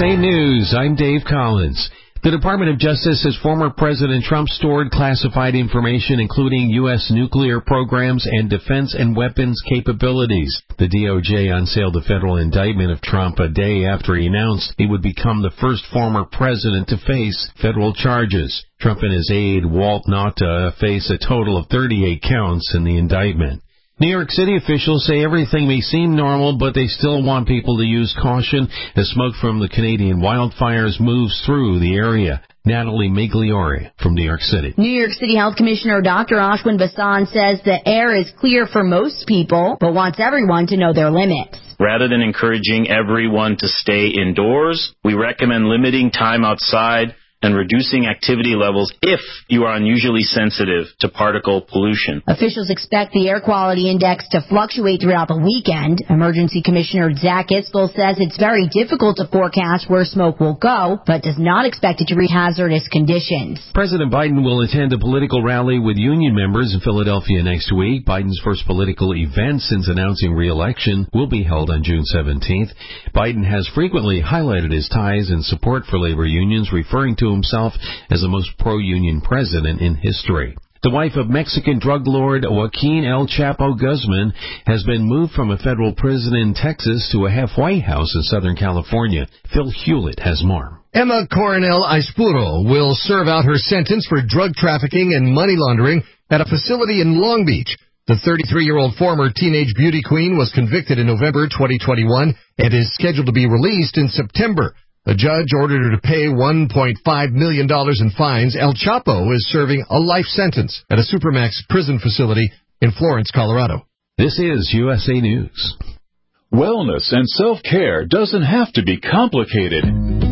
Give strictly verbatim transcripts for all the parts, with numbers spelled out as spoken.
A News, I'm Dave Collins. The Department of Justice says former President Trump stored classified information including U S nuclear programs and defense and weapons capabilities. The D O J unsealed the federal indictment of Trump a day after he announced he would become the first former president to face federal charges. Trump and his aide, Walt Nauta, face a total of thirty-eight counts in the indictment. New York City officials say everything may seem normal, but they still want people to use caution as smoke from the Canadian wildfires moves through the area. Natalie Migliore from New York City. New York City Health Commissioner Doctor Ashwin Vasan says the air is clear for most people, but wants everyone to know their limits. Rather than encouraging everyone to stay indoors, we recommend limiting time outside and reducing activity levels if you are unusually sensitive to particle pollution. Officials expect the air quality index to fluctuate throughout the weekend. Emergency Commissioner Zach Iskell says it's very difficult to forecast where smoke will go, but does not expect it to reach hazardous conditions. President Biden will attend a political rally with union members in Philadelphia next week. Biden's first political event since announcing re-election will be held on June seventeenth. Biden has frequently highlighted his ties and support for labor unions, referring to himself as the most pro-union president in history. The wife of Mexican drug lord Joaquin El Chapo Guzman has been moved from a federal prison in Texas to a halfway house in Southern California. Phil Hewlett has more. Emma Coronel Aispuro will serve out her sentence for drug trafficking and money laundering at a facility in Long Beach. The thirty-three-year-old former teenage beauty queen was convicted in November twenty twenty-one and is scheduled to be released in September. A judge ordered her to pay one point five million dollars in fines. El Chapo is serving a life sentence at a Supermax prison facility in Florence, Colorado. This is U S A News. Wellness and self-care doesn't have to be complicated.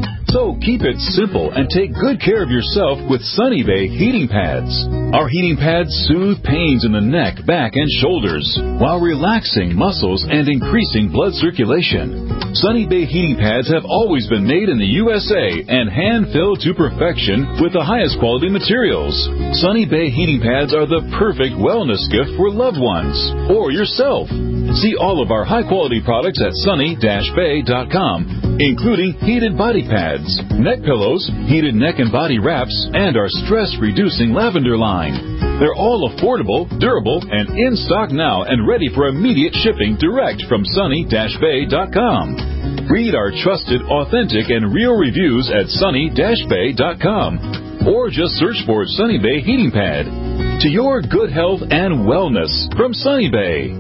So keep it simple and take good care of yourself with Sunny Bay heating pads. Our heating pads soothe pains in the neck, back, and shoulders while relaxing muscles and increasing blood circulation. Sunny Bay heating pads have always been made in the U S A and hand-filled to perfection with the highest quality materials. Sunny Bay heating pads are the perfect wellness gift for loved ones or yourself. See all of our high-quality products at sunny dash bay dot com, including heated body pads, neck pillows, heated neck and body wraps, and our stress-reducing lavender line. They're all affordable, durable, and in stock now and ready for immediate shipping direct from sunny dash bay dot com. Read our trusted, authentic, and real reviews at sunny dash bay dot com, or just search for Sunny Bay Heating Pad. To your good health and wellness from Sunny Bay.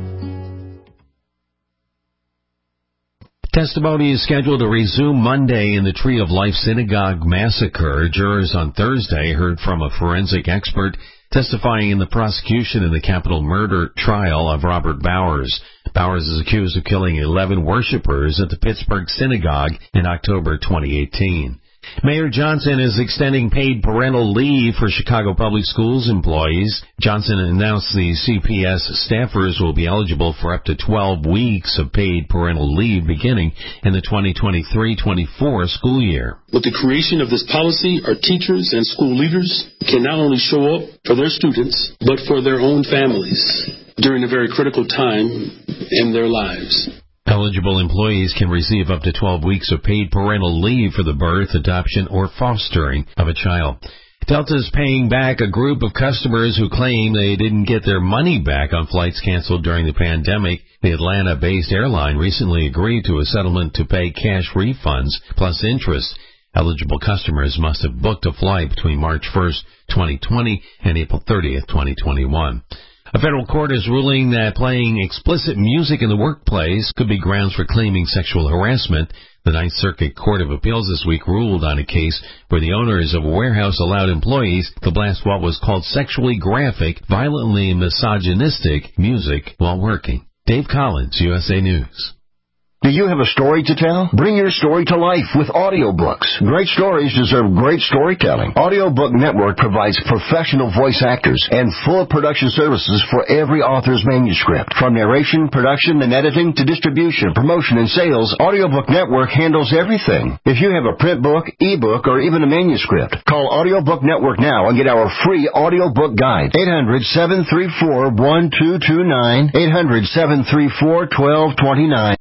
Testimony is scheduled to resume Monday in the Tree of Life Synagogue massacre. Jurors on Thursday heard from a forensic expert testifying in the prosecution in the capital murder trial of Robert Bowers. Bowers is accused of killing eleven worshipers at the Pittsburgh Synagogue in October twenty eighteen. Mayor Johnson is extending paid parental leave for Chicago Public Schools employees. Johnson announced the C P S staffers will be eligible for up to twelve weeks of paid parental leave beginning in the twenty twenty-three twenty-four school year. With the creation of this policy, our teachers and school leaders can not only show up for their students, but for their own families during a very critical time in their lives. Eligible employees can receive up to twelve weeks of paid parental leave for the birth, adoption, or fostering of a child. Delta is paying back a group of customers who claim they didn't get their money back on flights canceled during the pandemic. The Atlanta-based airline recently agreed to a settlement to pay cash refunds plus interest. Eligible customers must have booked a flight between March first, twenty twenty and April thirtieth, twenty twenty-one. A federal court is ruling that playing explicit music in the workplace could be grounds for claiming sexual harassment. The Ninth Circuit Court of Appeals this week ruled on a case where the owners of a warehouse allowed employees to blast what was called sexually graphic, violently misogynistic music while working. Dave Collins, U S A News. Do you have a story to tell? Bring your story to life with audiobooks. Great stories deserve great storytelling. Audiobook Network provides professional voice actors and full production services for every author's manuscript. From narration, production, and editing to distribution, promotion, and sales, Audiobook Network handles everything. If you have a print book, ebook, or even a manuscript, call Audiobook Network now and get our free audiobook guide. eight hundred, seven three four, one two two nine, eight hundred, seven three four, one two two nine.